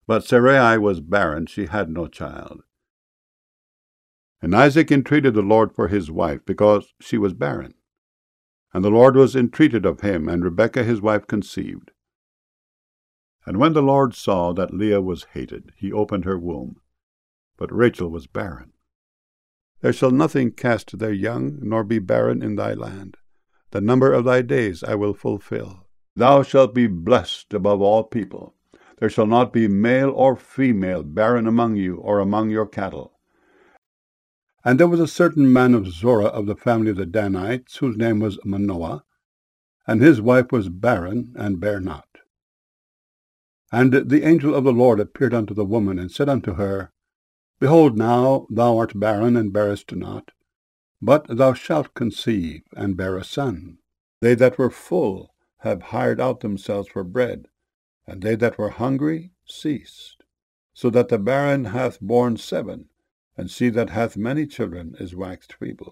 But Sarai was barren, she had no child. And Isaac entreated the Lord for his wife, because she was barren. And the Lord was entreated of him, and Rebekah his wife conceived. And when the Lord saw that Leah was hated, he opened her womb. But Rachel was barren. There shall nothing cast their young, nor be barren in thy land. The number of thy days I will fulfill. Thou shalt be blessed above all people. There shall not be male or female barren among you, or among your cattle. And there was a certain man of Zorah of the family of the Danites, whose name was Manoah, and his wife was barren, and bare not. And the angel of the Lord appeared unto the woman, and said unto her, Behold, now thou art barren, and bearest not, but thou shalt conceive, and bear a son. They that were full have hired out themselves for bread, and they that were hungry ceased, so that the barren hath borne 7, and she that hath many children is waxed feeble.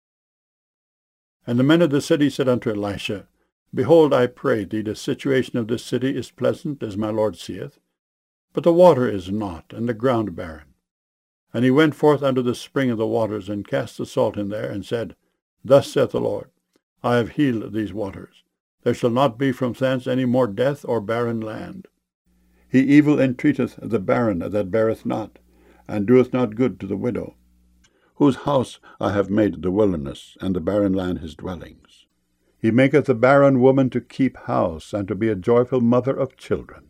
And the men of the city said unto Elisha, Behold, I pray thee, the situation of this city is pleasant, as my Lord seeth, but the water is not, and the ground barren. And he went forth unto the spring of the waters, and cast the salt in there, and said, Thus saith the Lord, I have healed these waters. There shall not be from thence any more death or barren land. He evil entreateth the barren that beareth not, and doeth not good to the widow, whose house I have made the wilderness, and the barren land his dwellings. He maketh the barren woman to keep house, and to be a joyful mother of children.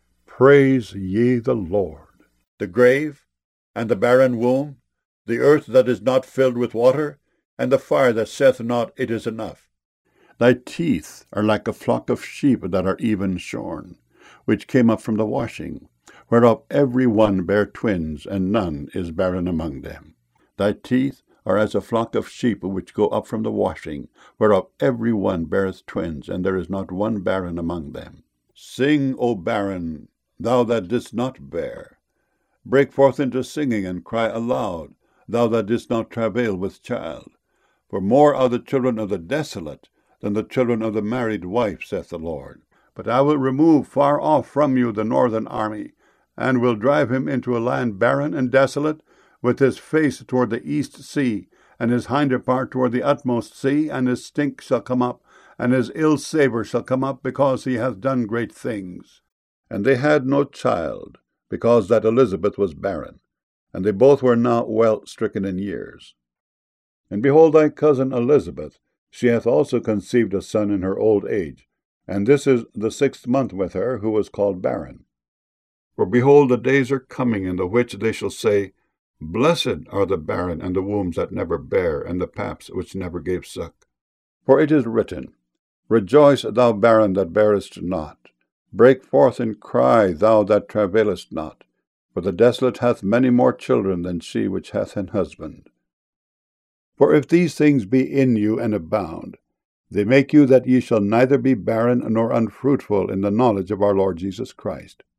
Praise ye the Lord. The grave, and the barren womb, the earth that is not filled with water, and the fire that saith not, It is enough. Thy teeth are like a flock of sheep that are even shorn, which came up from the washing, whereof every one bare twins, and none is barren among them. Thy teeth are as a flock of sheep which go up from the washing, whereof every one beareth twins, and there is not one barren among them. Sing, O barren, thou that didst not bear. Break forth into singing, and cry aloud, thou that didst not travail with child. For more are the children of the desolate than the children of the married wife, saith the Lord. But I will remove far off from you the northern army, and will drive him into a land barren and desolate, with his face toward the east sea, and his hinder part toward the utmost sea, and his stink shall come up, and his ill savour shall come up, because he hath done great things. And they had no child, because that Elizabeth was barren, and they both were now well stricken in years. And behold, thy cousin Elizabeth, she hath also conceived a son in her old age, and this is the 6th month with her, who was called barren. For behold, the days are coming, in the which they shall say, Blessed are the barren, and the wombs that never bare, and the paps which never gave suck. For it is written, Rejoice, thou barren that bearest not. Break forth and cry, thou that travailest not. For the desolate hath many more children than she which hath an husband. For if these things be in you and abound, they make you that ye shall neither be barren nor unfruitful in the knowledge of our Lord Jesus Christ.